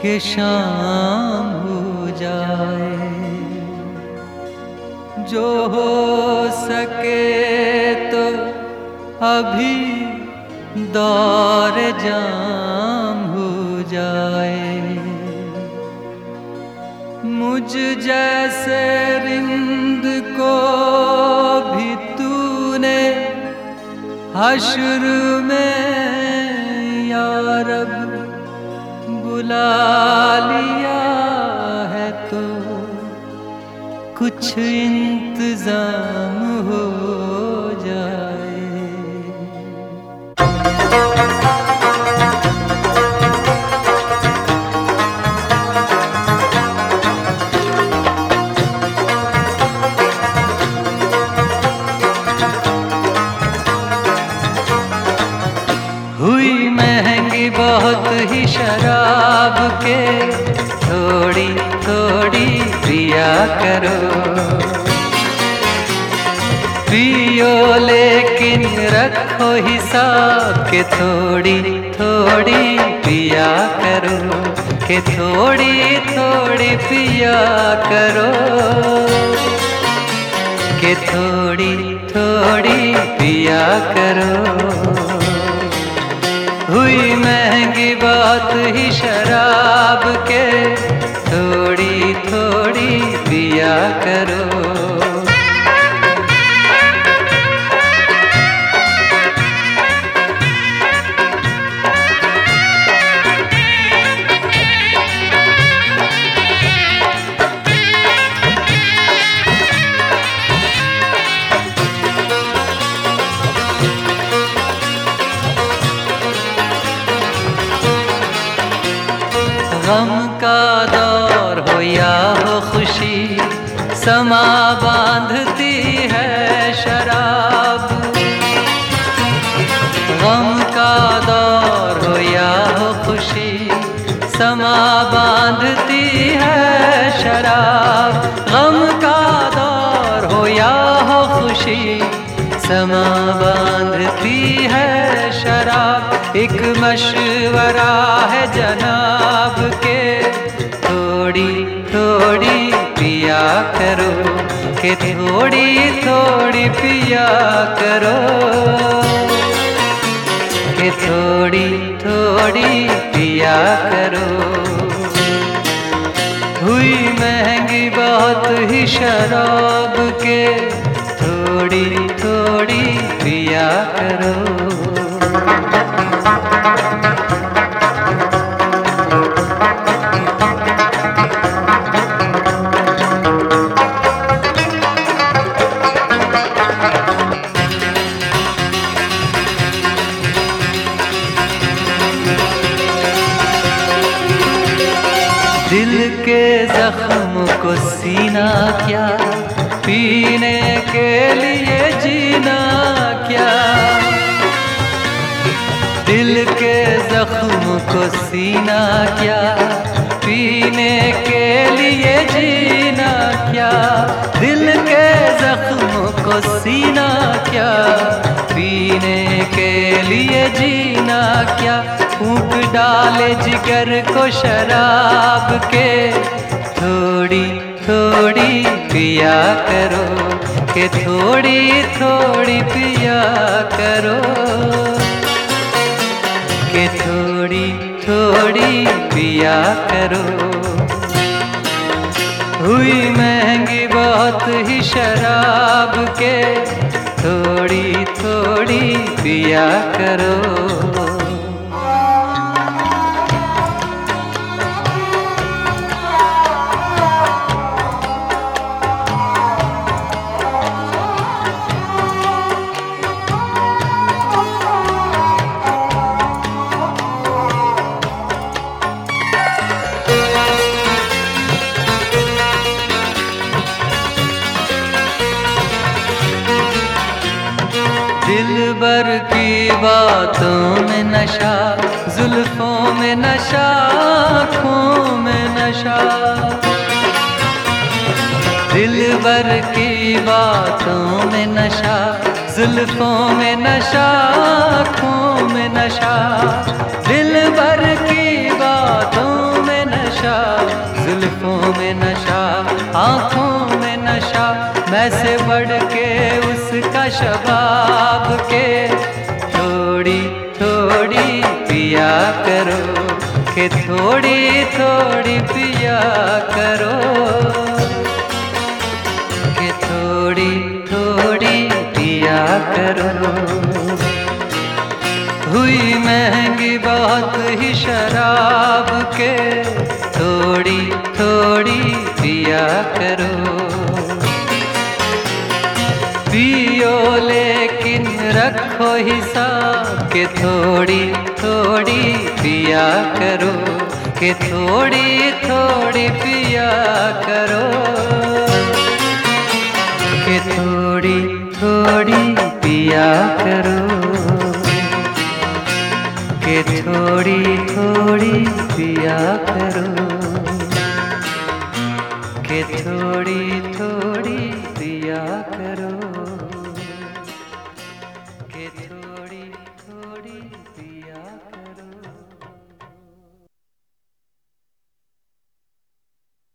कि शाम हो जाए। जो हो सके तो अभी दौर जाम हो जाए। मुझ जैसे रिंद को भी तूने हश्र में या रब बुला लिया है तो कुछ इंतजाम हो जाए। हुई महंगी बहुत ही शराब के थोड़ी थोड़ी पिया करो। पियो लेकिन रखो हिसाब के थोड़ी थोड़ी पिया करो, के थोड़ी थोड़ी पिया करो, के थोड़ी थोड़ी पिया करो। हुई महंगी बात ही शराब के थोड़ी थोड़ी पिया करो। गम का दौर हो या हो खुशी, समा बांधती है शराब। गम का दौर हो या हो खुशी, समा बांधती है शराब। गम का दौर हो या हो खुशी, समा बांधती है शराब। एक मशवरा है जनाब के थोड़ी थोड़ी पिया करो, के थोड़ी थोड़ी पिया करो, के थोड़ी थोड़ी पिया करो। हुई महंगी बहुत ही शराब के थोड़ी थोड़ी पिया करो। दिल के जख्म को सीना क्या, पीने के लिए जीना क्या। दिल के जख्म को सीना क्या, पीने के लिए जीना क्या। दिल के जख्म को सीना क्या, पीने के लिए जीना क्या। फूंक डाले जिगर को शराब के थोड़ी थोड़ी पिया करो, के थोड़ी थोड़ी पिया करो, के थोड़ी थोड़ी पिया करो। हुई महंगी बहुत ही शराब के थोड़ी थोड़ी पिया करो। दिलबर की बातों में नशा, जुल्फों में नशा, आँखों में नशा। दिलबर की बातों में नशा, जुल्फों में नशा, आँखों में नशा। दिलबर की बातों में नशा, वैसे बढ़ के उसका शबाब के थोड़ी थोड़ी पिया करो, कि थोड़ी थोड़ी पिया करो, कि थोड़ी थोड़ी पिया करो। हुई महंगी बहुत ही शराब के थोड़ी थोड़ी पिया करो। पियो लेकिन रखो हिसाब, के थोड़ी थोड़ी पिया करो, कि थोड़ी थोड़ी पिया करो, कि थोड़ी थोड़ी पिया करो, कि थोड़ी थोड़ी पिया करो, कि थोड़ी थोड़ी पिया करो, कि थोड़ी थोड़ी पिया